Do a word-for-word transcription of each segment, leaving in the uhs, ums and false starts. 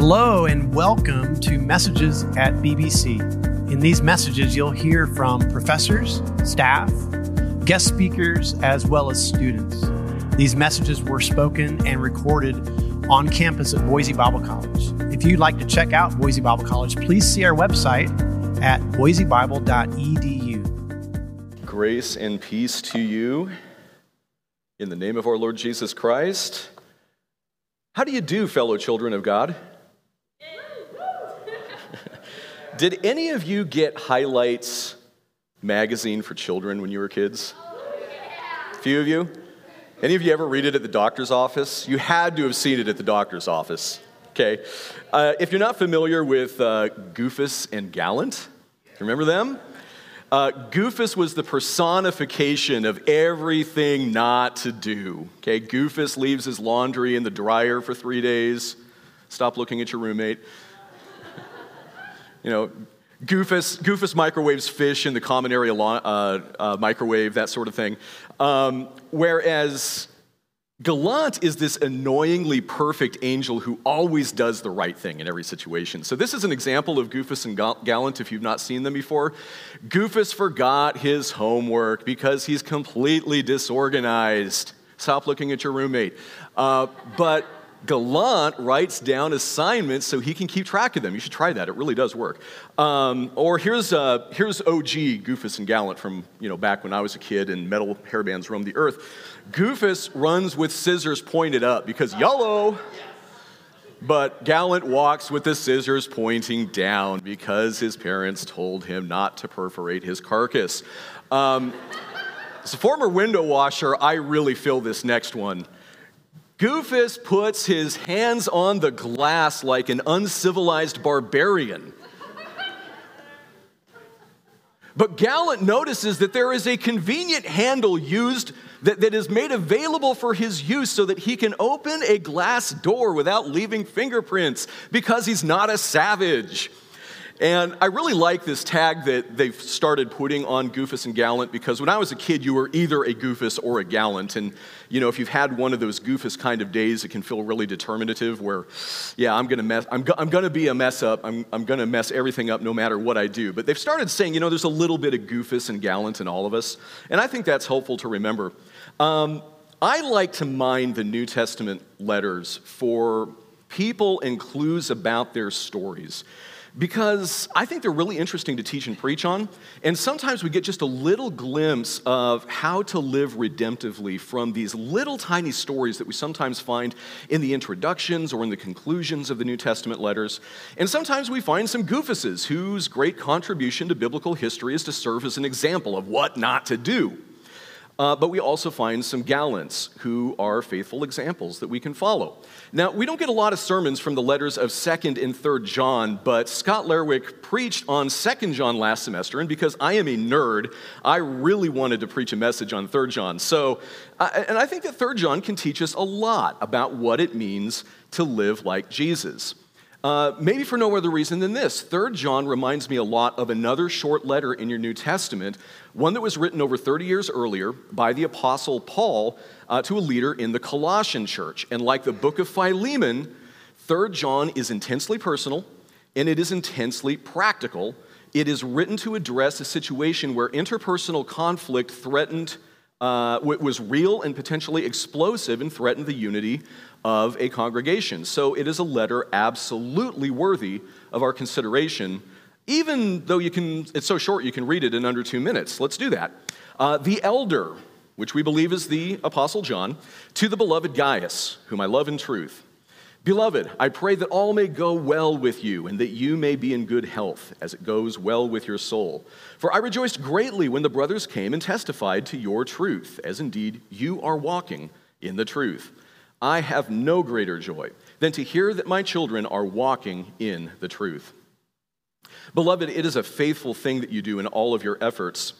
Hello and welcome to Messages at B B C. In these messages, you'll hear from professors, staff, guest speakers, as well as students. These messages were spoken and recorded on campus at Boise Bible College. If you'd like to check out Boise Bible College, please see our website at boise bible dot e d u. Grace and peace to you in the name of our Lord Jesus Christ. How do you do, fellow children of God? Did any of you get Highlights magazine for children when you were kids? A few of you? Any of you ever read it at the doctor's office? You had to have seen it at the doctor's office. Okay. Uh, if you're not familiar with uh, Goofus and Gallant, remember them? Uh, Goofus was the personification of everything not to do. Okay, Goofus leaves his laundry in the dryer for three days. Stop looking at your roommate. You know, Goofus, Goofus microwaves fish in the common area lo- uh, uh, microwave, that sort of thing. Um, whereas Gallant is this annoyingly perfect angel who always does the right thing in every situation. So this is an example of Goofus and Gallant if you've not seen them before. Goofus forgot his homework because he's completely disorganized. Stop looking at your roommate. Uh, but Gallant writes down assignments so he can keep track of them. You should try that. It really does work. Um, or here's uh, here's O G Goofus and Gallant from, you know, back when I was a kid and metal hairbands roamed the earth. Goofus runs with scissors pointed up because YOLO, but Gallant walks with the scissors pointing down because his parents told him not to perforate his carcass. Um, as a former window washer, I really feel this next one. Goofus puts his hands on the glass like an uncivilized barbarian. But Gallant notices that there is a convenient handle used that, that is made available for his use so that he can open a glass door without leaving fingerprints because he's not a savage. And I really like this tag that they've started putting on Goofus and Gallant because when I was a kid, you were either a Goofus or a Gallant. And, you know, if you've had one of those Goofus kind of days, it can feel really determinative where, yeah, I'm going to mess, I'm, go, I'm going to be a mess up. I'm, I'm going to mess everything up no matter what I do. But they've started saying, you know, there's a little bit of Goofus and Gallant in all of us. And I think that's helpful to remember. Um, I like to mine the New Testament letters for people and clues about their stories, because I think they're really interesting to teach and preach on, and sometimes we get just a little glimpse of how to live redemptively from these little tiny stories that we sometimes find in the introductions or in the conclusions of the New Testament letters. And sometimes we find some Goofuses whose great contribution to biblical history is to serve as an example of what not to do. Uh, but we also find some Gallants who are faithful examples that we can follow. Now, we don't get a lot of sermons from the letters of Second and Third John, but Scott Lerwick preached on Second John last semester, and because I am a nerd, I really wanted to preach a message on Third John. So, uh, and I think that Third John can teach us a lot about what it means to live like Jesus. Uh, maybe for no other reason than this. Third John reminds me a lot of another short letter in your New Testament, one that was written over thirty years earlier by the Apostle Paul uh, to a leader in the Colossian church. And like the book of Philemon, Third John is intensely personal, and it is intensely practical. It is written to address a situation where interpersonal conflict threatened, uh, was real and potentially explosive and threatened the unity of a congregation. So it is a letter absolutely worthy of our consideration, even though you can, it's so short you can read it in under two minutes. Let's do that. Uh, the elder, which we believe is the Apostle John, to the beloved Gaius, whom I love in truth. Beloved, I pray that all may go well with you and that you may be in good health as it goes well with your soul. For I rejoiced greatly when the brothers came and testified to your truth, as indeed you are walking in the truth. I have no greater joy than to hear that my children are walking in the truth. Beloved, it is a faithful thing that you do in all of your efforts.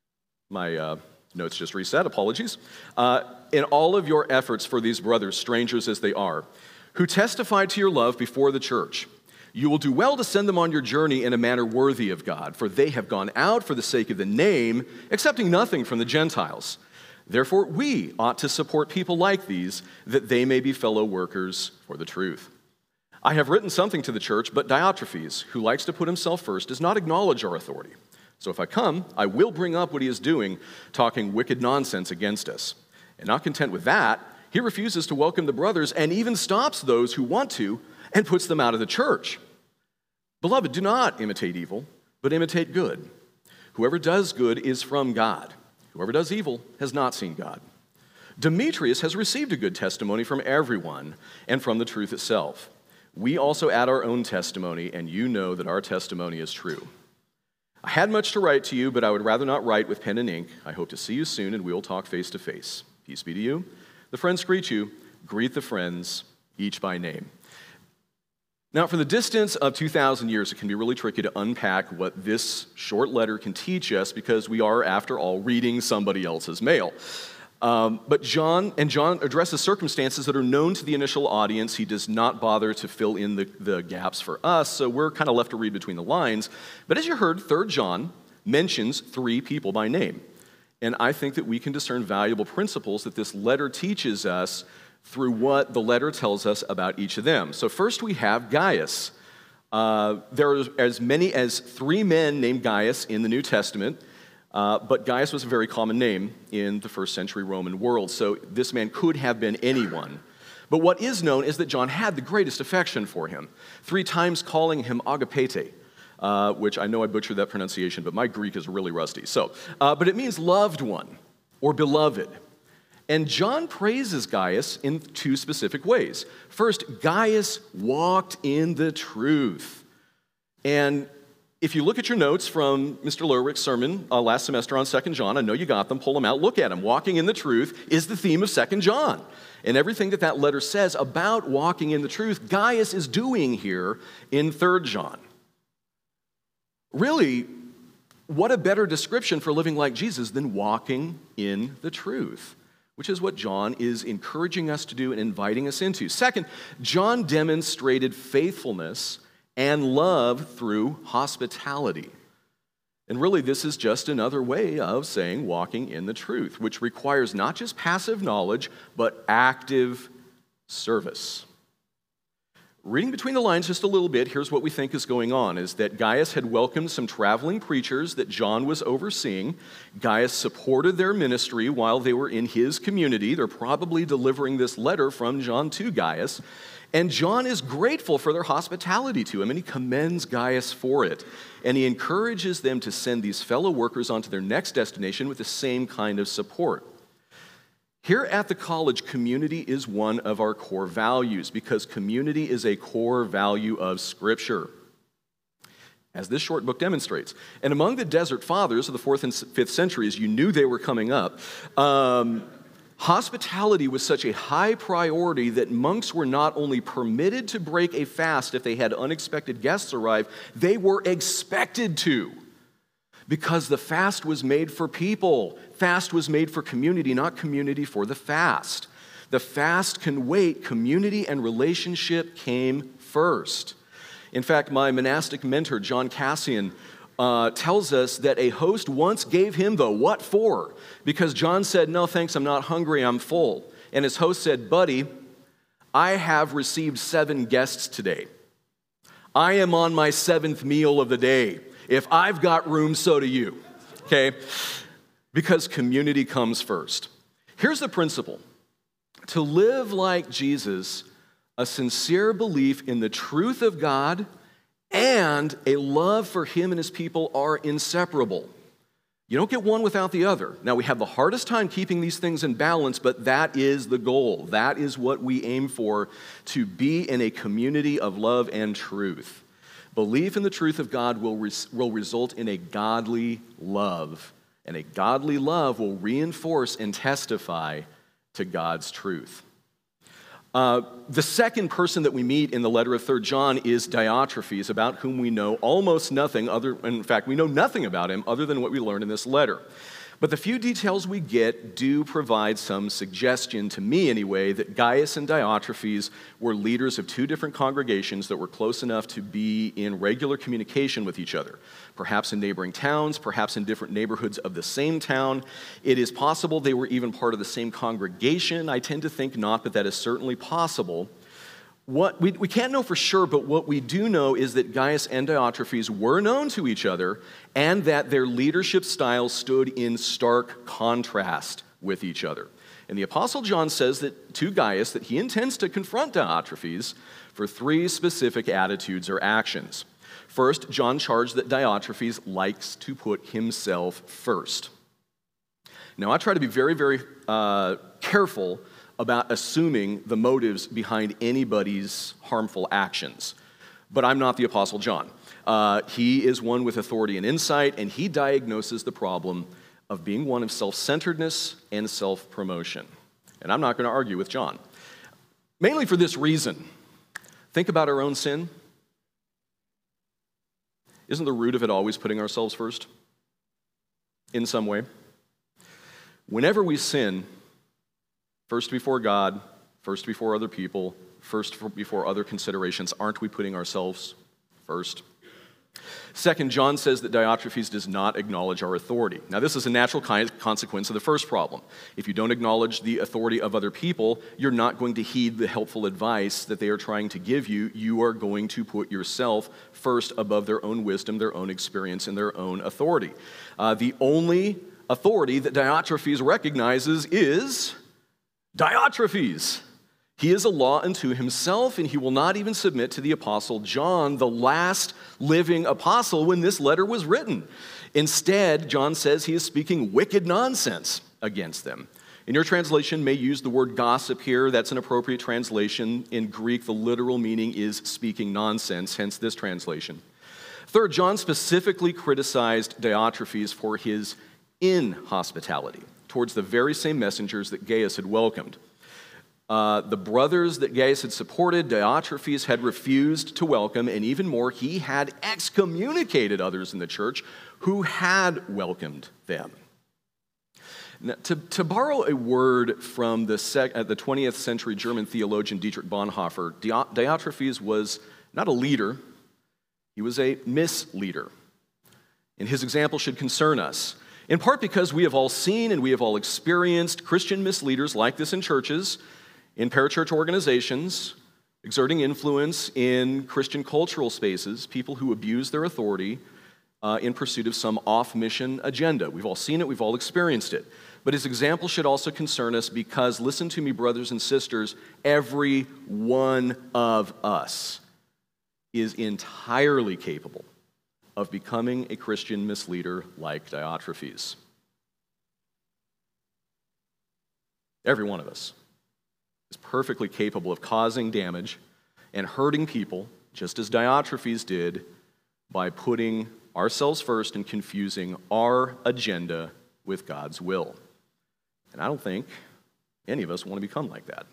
My uh, notes just reset, apologies. Uh, in all of your efforts for these brothers, strangers as they are, who testify to your love before the church. You will do well to send them on your journey in a manner worthy of God, for they have gone out for the sake of the name, accepting nothing from the Gentiles. Therefore, we ought to support people like these, that they may be fellow workers for the truth. I have written something to the church, but Diotrephes, who likes to put himself first, does not acknowledge our authority. So if I come, I will bring up what he is doing, talking wicked nonsense against us. And not content with that, he refuses to welcome the brothers and even stops those who want to and puts them out of the church. Beloved, do not imitate evil, but imitate good. Whoever does good is from God. Whoever does evil has not seen God. Demetrius has received a good testimony from everyone and from the truth itself. We also add our own testimony, and you know that our testimony is true. I had much to write to you, but I would rather not write with pen and ink. I hope to see you soon, and we will talk face to face. Peace be to you. The friends greet you. Greet the friends, each by name. Now, for the distance of two thousand years, it can be really tricky to unpack what this short letter can teach us because we are, after all, reading somebody else's mail. Um, but John, and John addresses circumstances that are known to the initial audience. He does not bother to fill in the, the gaps for us, so we're kind of left to read between the lines. But as you heard, Third John mentions three people by name. And I think that we can discern valuable principles that this letter teaches us through what the letter tells us about each of them. So first we have Gaius. Uh, there are as many as three men named Gaius in the New Testament. Uh, but Gaius was a very common name in the first century Roman world, so this man could have been anyone. But what is known is that John had the greatest affection for him, three times calling him agapete, uh, which I know I butchered that pronunciation, but my Greek is really rusty. So, uh, but it means loved one or beloved. And John praises Gaius in two specific ways. First, Gaius walked in the truth. And if you look at your notes from Mister Lerwick's sermon uh, last semester on Second John, I know you got them, pull them out, look at them. Walking in the truth is the theme of Second John. And everything that that letter says about walking in the truth, Gaius is doing here in Third John. Really, what a better description for living like Jesus than walking in the truth, which is what John is encouraging us to do and inviting us into. Second, John demonstrated faithfulness and love through hospitality. And really, this is just another way of saying walking in the truth, which requires not just passive knowledge, but active service. Reading between the lines just a little bit, here's what we think is going on, is that Gaius had welcomed some traveling preachers that John was overseeing. Gaius supported their ministry while they were in his community. They're probably delivering this letter from John to Gaius. And John is grateful for their hospitality to him, and he commends Gaius for it. And he encourages them to send these fellow workers on to their next destination with the same kind of support. Here at the college, community is one of our core values because community is a core value of Scripture, as this short book demonstrates. And among the Desert Fathers of the fourth and fifth centuries, you knew they were coming up, um, hospitality was such a high priority that monks were not only permitted to break a fast if they had unexpected guests arrive, they were expected to. Because the fast was made for people. Fast was made for community, not community for the fast. The fast can wait. Community and relationship came first. In fact, my monastic mentor, John Cassian, uh, tells us that a host once gave him the what for, because John said, "No, thanks, I'm not hungry, I'm full." And his host said, "Buddy, I have received seven guests today. I am on my seventh meal of the day. If I've got room, so do you." Okay? Because community comes first. Here's the principle. To live like Jesus, a sincere belief in the truth of God and a love for Him and His people are inseparable. You don't get one without the other. Now, we have the hardest time keeping these things in balance, but that is the goal. That is what we aim for, to be in a community of love and truth. Belief in the truth of God will, res- will result in a godly love, and a godly love will reinforce and testify to God's truth. Uh, the second person that we meet in the letter of Third John is Diotrephes, about whom we know almost nothing other, in fact, we know nothing about him other than what we learn in this letter. But the few details we get do provide some suggestion, to me anyway, that Gaius and Diotrephes were leaders of two different congregations that were close enough to be in regular communication with each other. Perhaps in neighboring towns, perhaps in different neighborhoods of the same town. It is possible they were even part of the same congregation. I tend to think not, but that is certainly possible. what we, we can't know for sure, but what we do know is that Gaius and Diotrephes were known to each other and that their leadership styles stood in stark contrast with each other. And the Apostle John says that to Gaius that he intends to confront Diotrephes for three specific attitudes or actions. First, John charged that Diotrephes likes to put himself first. Now, I try to be very, very uh, careful about assuming the motives behind anybody's harmful actions. But I'm not the Apostle John. Uh, he is one with authority and insight, and he diagnoses the problem of being one of self-centeredness and self-promotion. And I'm not going to argue with John. Mainly for this reason. Think about our own sin. Isn't the root of it always putting ourselves first? In some way. Whenever we sin, first before God, first before other people, first before other considerations, aren't we putting ourselves first? Second, John says that Diotrephes does not acknowledge our authority. Now, this is a natural consequence of the first problem. If you don't acknowledge the authority of other people, you're not going to heed the helpful advice that they are trying to give you. You are going to put yourself first above their own wisdom, their own experience, and their own authority. Uh, the only authority that Diotrephes recognizes is Diotrephes. He is a law unto himself, and he will not even submit to the Apostle John, the last living apostle when this letter was written. Instead, John says he is speaking wicked nonsense against them. In your translation, may use the word gossip here. That's an appropriate translation. In Greek, the literal meaning is speaking nonsense, hence this translation. Third, John specifically criticized Diotrephes for his inhospitality towards the very same messengers that Gaius had welcomed. Uh, the brothers that Gaius had supported, Diotrephes had refused to welcome, and even more, he had excommunicated others in the church who had welcomed them. Now, to, to borrow a word from the, sec, uh, the twentieth century German theologian Dietrich Bonhoeffer, Diotrephes was not a leader, he was a misleader. And his example should concern us, in part because we have all seen and we have all experienced Christian misleaders like this in churches, in parachurch organizations, exerting influence in Christian cultural spaces, people who abuse their authority uh, in pursuit of some off-mission agenda. We've all seen it, we've all experienced it. But his example should also concern us because, listen to me, brothers and sisters, every one of us is entirely capable of becoming a Christian misleader like Diotrephes. Every one of us is perfectly capable of causing damage and hurting people, just as Diotrephes did, by putting ourselves first and confusing our agenda with God's will. And I don't think any of us want to become like that.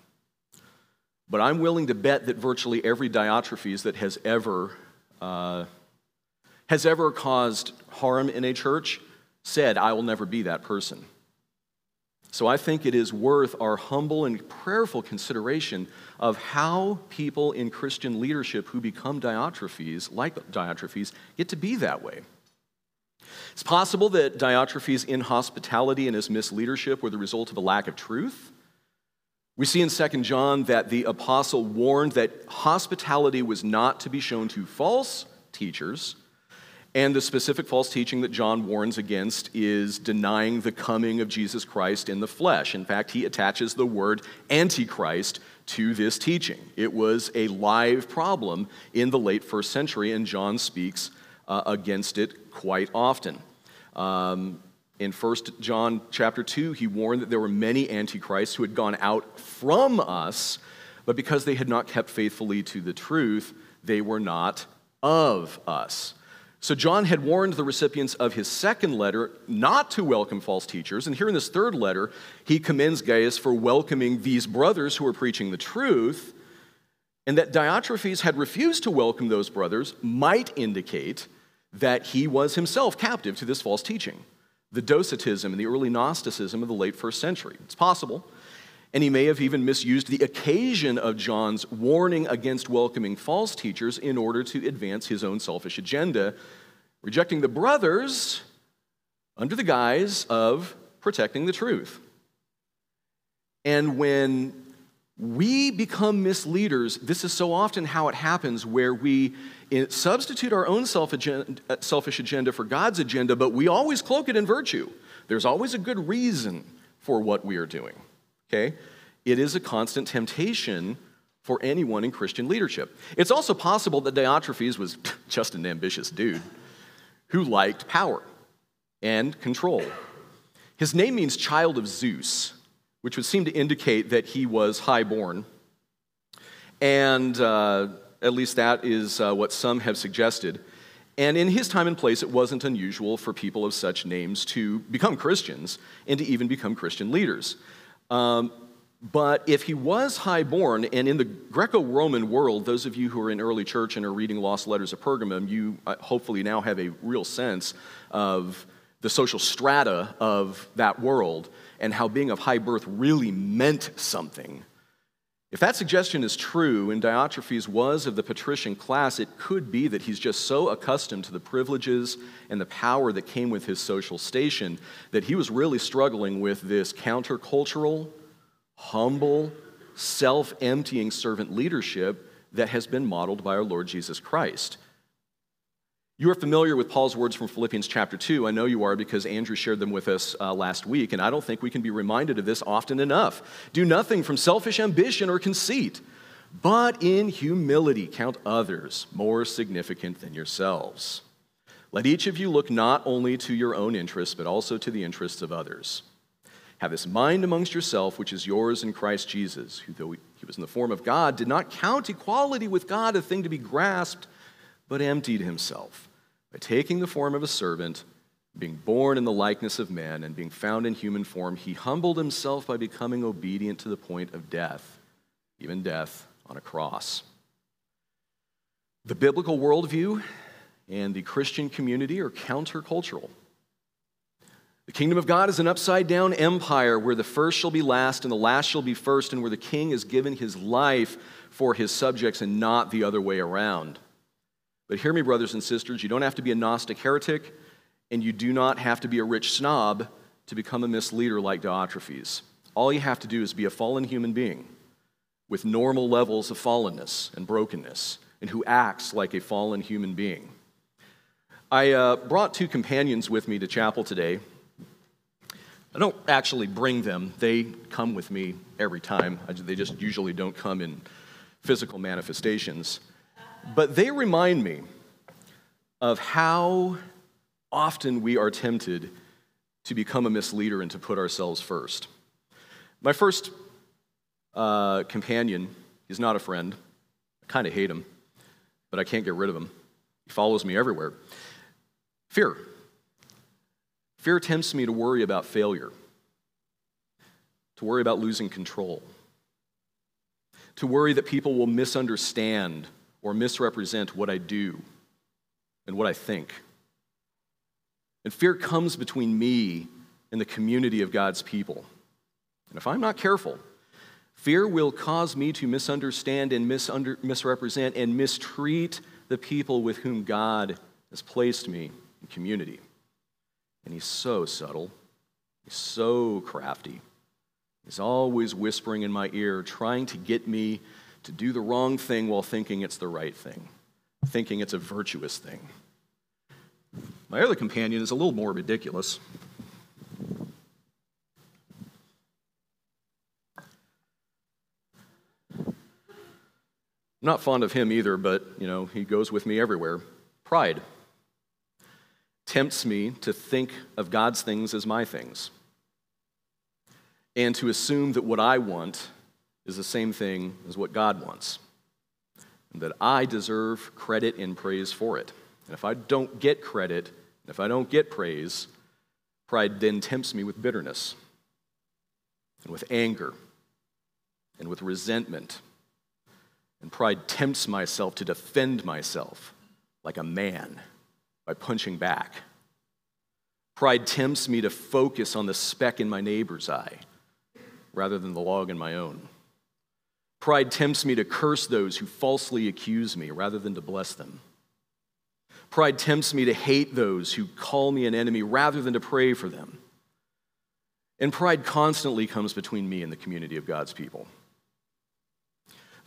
But I'm willing to bet that virtually every Diotrephes that has ever uh, has ever caused harm in a church said, I will never be that person. So I think it is worth our humble and prayerful consideration of how people in Christian leadership who become Diotrephes, like Diotrephes, get to be that way. It's possible that Diotrephes' inhospitality and his misleadership were the result of a lack of truth. We see in Second John that the apostle warned that hospitality was not to be shown to false teachers, and the specific false teaching that John warns against is denying the coming of Jesus Christ in the flesh. In fact, he attaches the word Antichrist to this teaching. It was a live problem in the late first century, and John speaks uh, against it quite often. Um, in First John chapter two, he warned that there were many antichrists who had gone out from us, but because they had not kept faithfully to the truth, they were not of us. So John had warned the recipients of his second letter not to welcome false teachers, and here in this third letter, he commends Gaius for welcoming these brothers who are preaching the truth, and that Diotrephes had refused to welcome those brothers might indicate that he was himself captive to this false teaching, the Docetism and the early Gnosticism of the late first century. It's possible. And he may have even misused the occasion of John's warning against welcoming false teachers in order to advance his own selfish agenda, rejecting the brothers under the guise of protecting the truth. And when we become misleaders. This is so often how it happens, where we substitute our own selfish agenda for God's agenda, but we always cloak it in virtue. There's always a good reason for what we are doing, okay? It is a constant temptation for anyone in Christian leadership. It's also possible that Diotrephes was just an ambitious dude who liked power and control. His name means child of Zeus, which would seem to indicate that he was highborn. And uh, at least that is uh, what some have suggested. And in his time and place, it wasn't unusual for people of such names to become Christians and to even become Christian leaders. Um, but if he was highborn, and in the Greco-Roman world, those of you who are in early church and are reading Lost Letters of Pergamum, you uh, hopefully now have a real sense of the social strata of that world and how being of high birth really meant something. If that suggestion is true, and Diotrephes was of the patrician class, it could be that he's just so accustomed to the privileges and the power that came with his social station that he was really struggling with this countercultural, humble, self-emptying servant leadership that has been modeled by our Lord Jesus Christ. You are familiar with Paul's words from Philippians chapter two. I know you are, because Andrew shared them with us uh, last week, and I don't think we can be reminded of this often enough. Do nothing from selfish ambition or conceit, but in humility count others more significant than yourselves. Let each of you look not only to your own interests, but also to the interests of others. Have this mind amongst yourself, which is yours in Christ Jesus, who, though he was in the form of God, did not count equality with God a thing to be grasped, but emptied himself by taking the form of a servant, being born in the likeness of man, and being found in human form. He humbled himself by becoming obedient to the point of death, even death on a cross. The biblical worldview and the Christian community are countercultural. The kingdom of God is an upside-down empire where the first shall be last and the last shall be first, and where the king is given his life for his subjects and not the other way around. But hear me, brothers and sisters, you don't have to be a Gnostic heretic, and you do not have to be a rich snob to become a misleader like Diotrephes. All you have to do is be a fallen human being with normal levels of fallenness and brokenness, and who acts like a fallen human being. I uh, brought two companions with me to chapel today. I don't actually bring them. They come with me every time. I, they just usually don't come in physical manifestations. But they remind me of how often we are tempted to become a misleader and to put ourselves first. My first uh, companion, he's not a friend. I kind of hate him, but I can't get rid of him. He follows me everywhere. Fear. Fear tempts me to worry about failure, to worry about losing control, to worry that people will misunderstand or misrepresent what I do and what I think. And fear comes between me and the community of God's people. And if I'm not careful, fear will cause me to misunderstand and misunder- misrepresent and mistreat the people with whom God has placed me in community. And he's so subtle. He's so crafty. He's always whispering in my ear, trying to get me to do the wrong thing while thinking it's the right thing, thinking it's a virtuous thing. My other companion is a little more ridiculous. I'm not fond of him either, but, you know, he goes with me everywhere. Pride tempts me to think of God's things as my things, and to assume that what I want is the same thing as what God wants, and that I deserve credit and praise for it. And if I don't get credit, if I don't get praise, pride then tempts me with bitterness, and with anger, and with resentment. And pride tempts myself to defend myself like a man by punching back. Pride tempts me to focus on the speck in my neighbor's eye rather than the log in my own. Pride tempts me to curse those who falsely accuse me rather than to bless them. Pride tempts me to hate those who call me an enemy rather than to pray for them. And pride constantly comes between me and the community of God's people.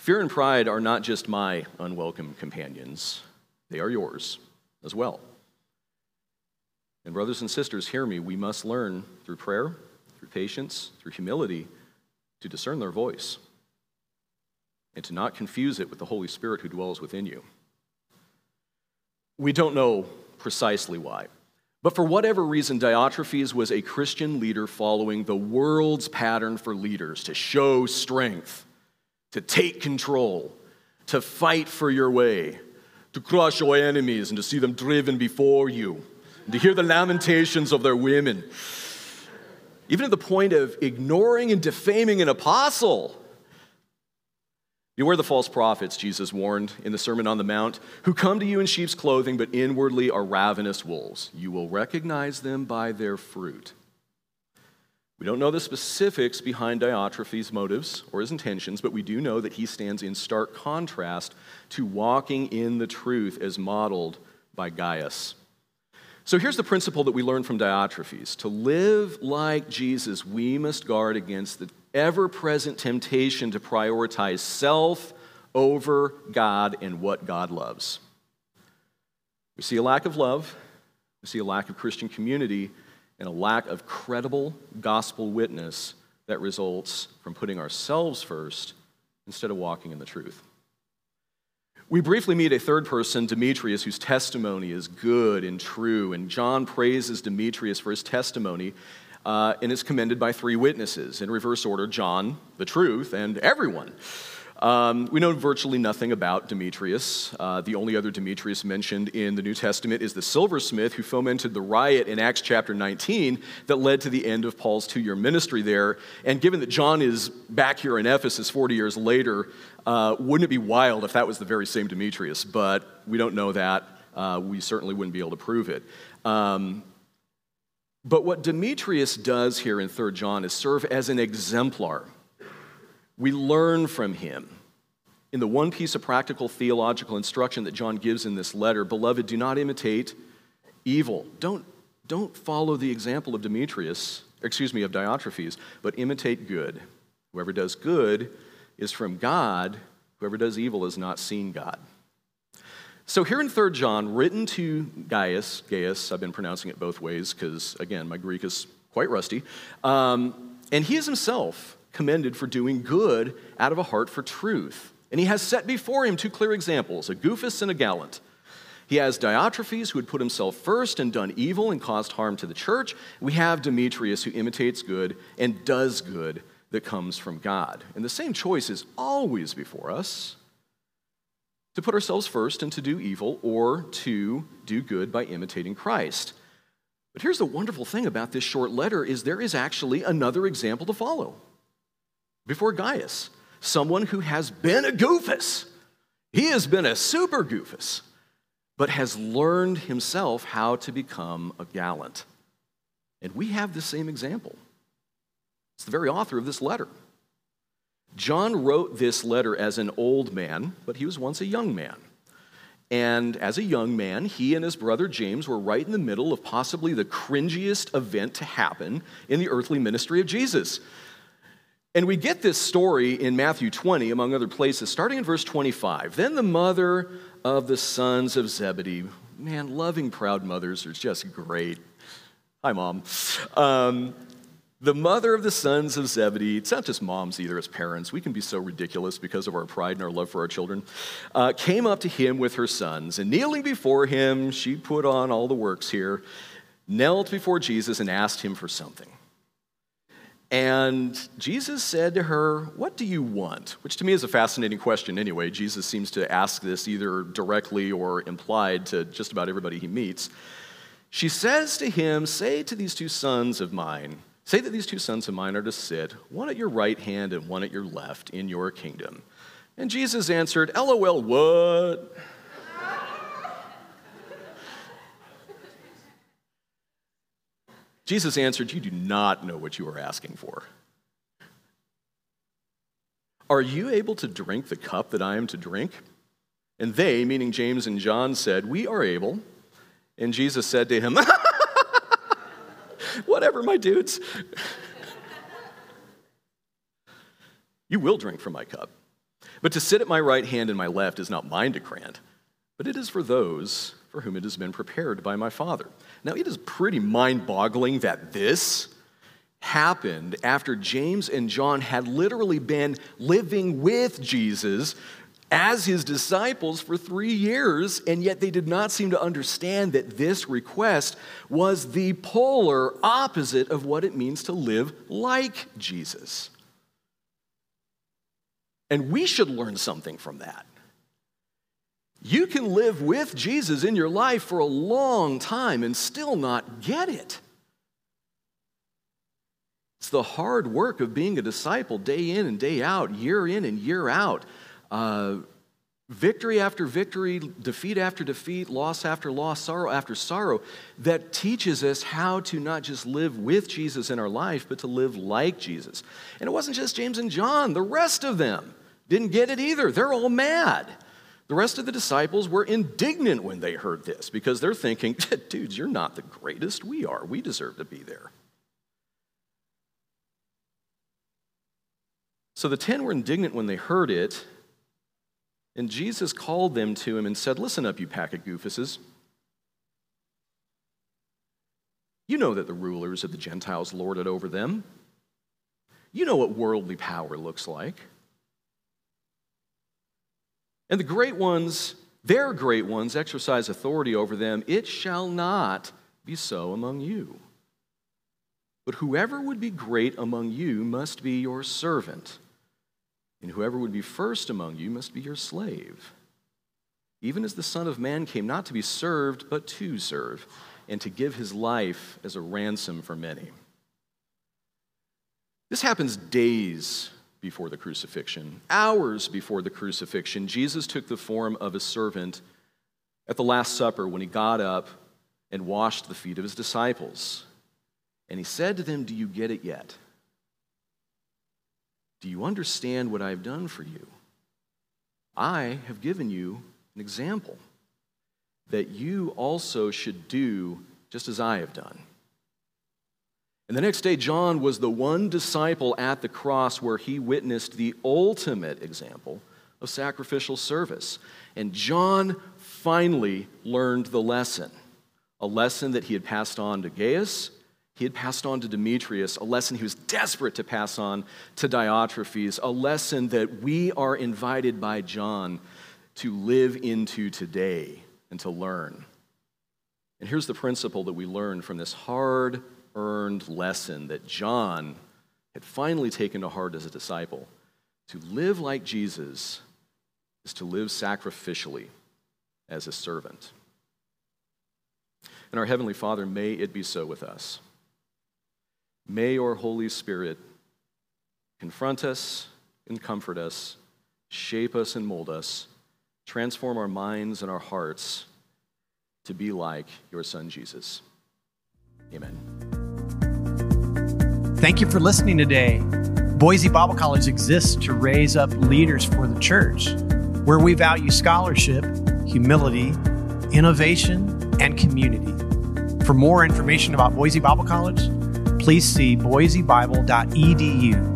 Fear and pride are not just my unwelcome companions, they are yours as well. And brothers and sisters, hear me, we must learn through prayer, through patience, through humility, to discern their voice and to not confuse it with the Holy Spirit who dwells within you. We don't know precisely why, but for whatever reason, Diotrephes was a Christian leader following the world's pattern for leaders to show strength, to take control, to fight for your way, to crush your enemies and to see them driven before you, and to hear the lamentations of their women, even to the point of ignoring and defaming an apostle. Beware the false prophets, Jesus warned in the Sermon on the Mount, who come to you in sheep's clothing, but inwardly are ravenous wolves. You will recognize them by their fruit. We don't know the specifics behind Diotrephes' motives or his intentions, but we do know that he stands in stark contrast to walking in the truth as modeled by Gaius. So here's the principle that we learn from Diotrephes. To live like Jesus, we must guard against the ever-present temptation to prioritize self over God and what God loves. We see a lack of love, we see a lack of Christian community, and a lack of credible gospel witness that results from putting ourselves first instead of walking in the truth. We briefly meet a third person, Demetrius, whose testimony is good and true, and John praises Demetrius for his testimony uh, and is commended by three witnesses. In reverse order, John, the truth, and everyone. Um, we know virtually nothing about Demetrius. Uh, the only other Demetrius mentioned in the New Testament is the silversmith who fomented the riot in Acts chapter nineteen that led to the end of Paul's two-year ministry there. And given that John is back here in Ephesus forty years later, uh, wouldn't it be wild if that was the very same Demetrius? But we don't know that. Uh, we certainly wouldn't be able to prove it. Um, but what Demetrius does here in Third John is serve as an exemplar. We learn from him. In the one piece of practical theological instruction that John gives in this letter, beloved, do not imitate evil. Don't, don't follow the example of Demetrius, excuse me, of Diotrephes, but imitate good. Whoever does good is from God. Whoever does evil has not seen God. So here in Third John, written to Gaius, Gaius, I've been pronouncing it both ways because, again, my Greek is quite rusty, um, and he is himself commended for doing good out of a heart for truth. And he has set before him two clear examples, a Goofus and a Gallant. He has Diotrephes, who had put himself first and done evil and caused harm to the church. We have Demetrius, who imitates good and does good that comes from God. And the same choice is always before us, to put ourselves first and to do evil, or to do good by imitating Christ. But here's the wonderful thing about this short letter is there is actually another example to follow. Before Gaius, someone who has been a goofus. He has been a super goofus, but has learned himself how to become a gallant. And we have the same example. It's the very author of this letter. John wrote this letter as an old man, but he was once a young man. And as a young man, he and his brother James were right in the middle of possibly the cringiest event to happen in the earthly ministry of Jesus. And we get this story in Matthew twenty, among other places, starting in verse twenty-five. Then the mother of the sons of Zebedee, man, loving proud mothers are just great. Hi, Mom. Um, the mother of the sons of Zebedee, it's not just moms either as parents, we can be so ridiculous because of our pride and our love for our children, uh, came up to him with her sons, and kneeling before him, she put on all the works here, knelt before Jesus and asked him for something. And Jesus said to her, "What do you want?" Which to me is a fascinating question anyway. Jesus seems to ask this either directly or implied to just about everybody he meets. She says to him, "Say to these two sons of mine, say that these two sons of mine are to sit, one at your right hand and one at your left in your kingdom." And Jesus answered, "LOL, what?" Jesus answered, "You do not know what you are asking for. Are you able to drink the cup that I am to drink?" And they, meaning James and John, said, "We are able." And Jesus said to him, "Whatever, my dudes. You will drink from my cup. But to sit at my right hand and my left is not mine to grant, but it is for those for whom it has been prepared by my Father. Now, it is pretty mind-boggling that this happened after James and John had literally been living with Jesus as his disciples for three years, and yet they did not seem to understand that this request was the polar opposite of what it means to live like Jesus. And we should learn something from that. You can live with Jesus in your life for a long time and still not get it. It's the hard work of being a disciple day in and day out, year in and year out. Uh, victory after victory, defeat after defeat, loss after loss, sorrow after sorrow, that teaches us how to not just live with Jesus in our life, but to live like Jesus. And it wasn't just James and John. The rest of them didn't get it either. They're all mad. The rest of the disciples were indignant when they heard this because they're thinking, dudes, you're not the greatest. We are. We deserve to be there. So the ten were indignant when they heard it, and Jesus called them to him and said, listen up, you pack of goofuses. You know that the rulers of the Gentiles lord it over them. You know what worldly power looks like. And the great ones, their great ones, exercise authority over them. It shall not be so among you. But whoever would be great among you must be your servant, and whoever would be first among you must be your slave. Even as the Son of Man came not to be served, but to serve, and to give his life as a ransom for many. This happens days before the crucifixion. Hours before the crucifixion, Jesus took the form of a servant at the Last Supper when he got up and washed the feet of his disciples. And he said to them, do you get it yet? Do you understand what I have done for you? I have given you an example that you also should do just as I have done. And the next day, John was the one disciple at the cross where he witnessed the ultimate example of sacrificial service. And John finally learned the lesson, a lesson that he had passed on to Gaius, he had passed on to Demetrius, a lesson he was desperate to pass on to Diotrephes, a lesson that we are invited by John to live into today and to learn. And here's the principle that we learn from this hard earned lesson that John had finally taken to heart as a disciple. To live like Jesus is to live sacrificially as a servant. And our Heavenly Father, may it be so with us. May your Holy Spirit confront us and comfort us, shape us and mold us, transform our minds and our hearts to be like your Son, Jesus. Amen. Thank you for listening today. Boise Bible College exists to raise up leaders for the church, where we value scholarship, humility, innovation, and community. For more information about Boise Bible College, please see boise bible dot e d u.